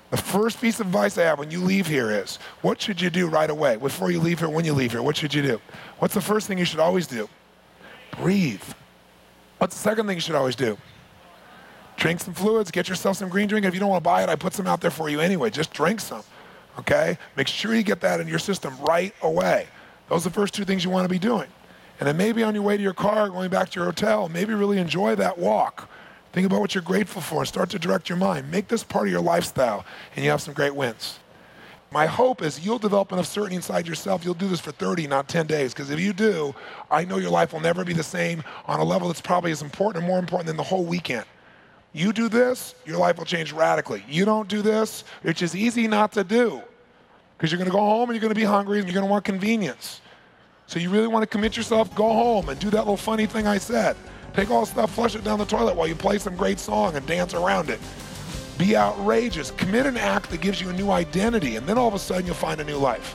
The first piece of advice I have when you leave here is, what should you do right away? Before you leave here, when you leave here, what should you do? What's the first thing you should always do? Breathe. What's the second thing you should always do? Drink some fluids, get yourself some green drink. If you don't want to buy it, I put some out there for you anyway. Just drink some, okay? Make sure you get that in your system right away. Those are the first two things you want to be doing. And then maybe on your way to your car, going back to your hotel, maybe really enjoy that walk. Think about what you're grateful for and start to direct your mind. Make this part of your lifestyle, and you have some great wins. My hope is you'll develop enough certainty inside yourself. You'll do this for 30, not 10 days. Because if you do, I know your life will never be the same on a level that's probably as important or more important than the whole weekend. You do this, your life will change radically. You don't do this, which is easy not to do. Because you're going to go home and you're going to be hungry and you're going to want convenience. So you really want to commit yourself, go home and do that little funny thing I said. Take all the stuff, flush it down the toilet while you play some great song and dance around it. Be outrageous. Commit an act that gives you a new identity, and then all of a sudden you'll find a new life.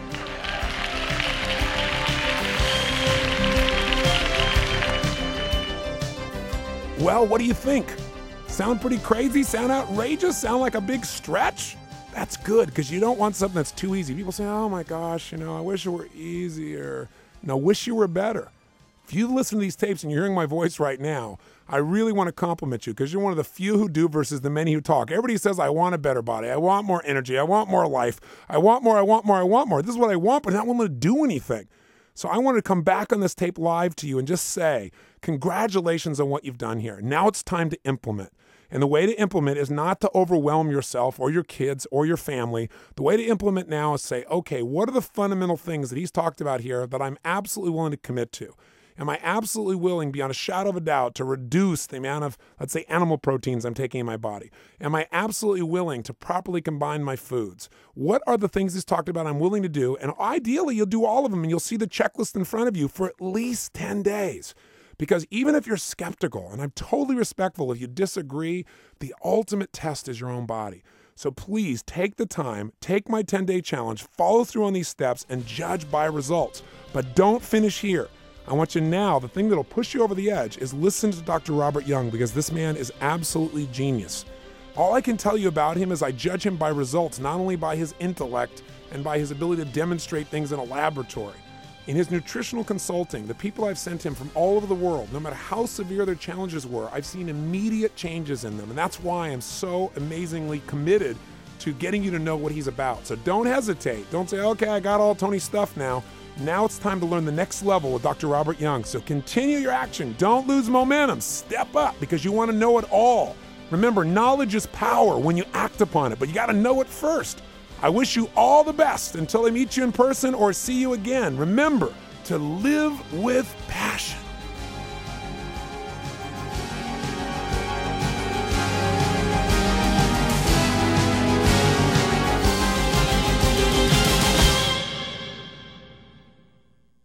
Well, what do you think? Sound pretty crazy? Sound outrageous? Sound like a big stretch? That's good, because you don't want something that's too easy. People say, oh my gosh, I wish it were easier. No, wish you were better. If you listen to these tapes and you're hearing my voice right now, I really want to compliment you because you're one of the few who do versus the many who talk. Everybody says, I want a better body. I want more energy. I want more life. I want more. I want more. I want more. This is what I want, but I'm not willing to do anything. So I wanted to come back on this tape live to you and just say, congratulations on what you've done here. Now it's time to implement. And the way to implement is not to overwhelm yourself or your kids or your family. The way to implement now is say, okay, what are the fundamental things that he's talked about here that I'm absolutely willing to commit to? Am I absolutely willing, beyond a shadow of a doubt, to reduce the amount of, let's say, animal proteins I'm taking in my body? Am I absolutely willing to properly combine my foods? What are the things he's talked about I'm willing to do? And ideally, you'll do all of them, and you'll see the checklist in front of you for at least 10 days. Because even if you're skeptical, and I'm totally respectful if you disagree, the ultimate test is your own body. So please take the time, take my 10-day challenge, follow through on these steps, and judge by results. But don't finish here. I want you now, the thing that'll push you over the edge is listen to Dr. Robert Young, because this man is absolutely genius. All I can tell you about him is I judge him by results, not only by his intellect and by his ability to demonstrate things in a laboratory. In his nutritional consulting, the people I've sent him from all over the world, no matter how severe their challenges were, I've seen immediate changes in them. And that's why I'm so amazingly committed to getting you to know what he's about. So don't hesitate. Don't say, okay, I got all Tony's stuff now. Now it's time to learn the next level with Dr. Robert Young. So continue your action. Don't lose momentum. Step up because you want to know it all. Remember, knowledge is power when you act upon it, but you got to know it first. I wish you all the best until I meet you in person or see you again. Remember to live with passion.